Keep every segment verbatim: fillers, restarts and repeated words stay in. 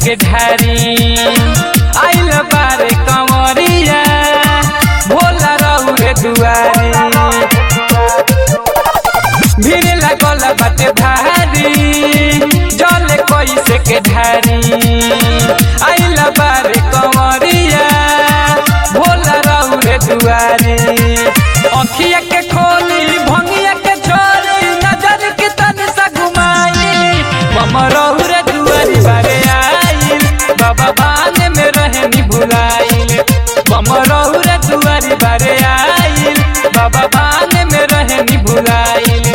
के ढारी आइल बारे कंवरिया भोला रहू रे दुआरी भीड़ लागल बाटे भारी जल कैसे के ढारी आइल बारे कंवरिया भोला रहू रे दुआरी अखिया के खोली भंगिया के छोरी नजर के तन सा घुमाई बम रहू रे दुआरी बारे आइल बाबा बाने में रहनी भुलाइल बम रहू रे दुआरी बारे आइल बाबा बाने में रहनी भुलाइल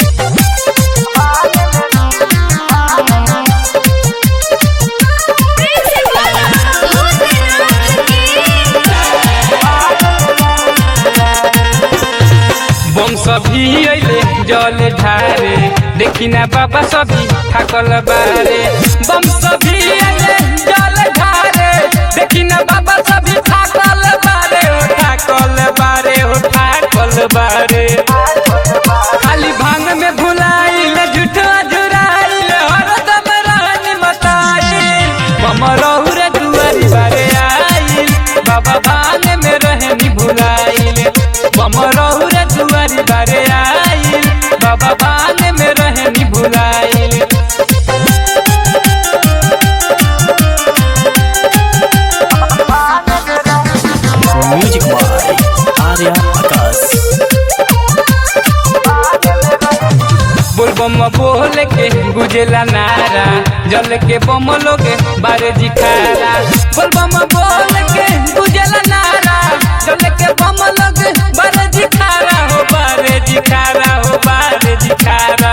बम सभी अइले जल ढारे देखी ना बाबा सभी थाकल बारे बम सभी अइले जल ढारे देखी ना बाबा सभी थाकल बारे हो थाकल बारे हो थाकल बारे खाली भांग में भुलाइल झूठा झुराइल हरदम रहनी मताइल बम रहू रे दुआरी बारे आइल बाबा बाने में रहनी भुलाइल बम रहू रे दुआरी बारे आइल बाबा बाने में रहनी भुलाइल म्यूजिक बाय आर्या आकाश। बोल बम बोल के गुजेला नारा जल के बम लोगे बारे जिखारा बोल बम बोल के गुजेला नारा जल के बम लोगे बारे जिखारा हो बारे जिखारा हो बारे जिखारा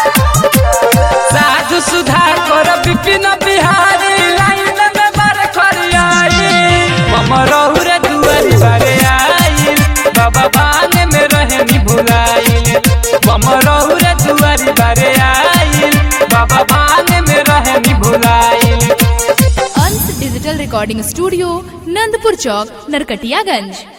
साधु सुधार कर विपिन बिहारी लाइन में बारे खरियाई बम रहू रे दुआरी बारे आइल बाबा बाने में रहनी भुलाइल बम रहू रे दुआरी बारे आइल बाबा बाने में रहनी भुलाइल। Ansh digital recording studio Nandpur चौक नरकटियागंज।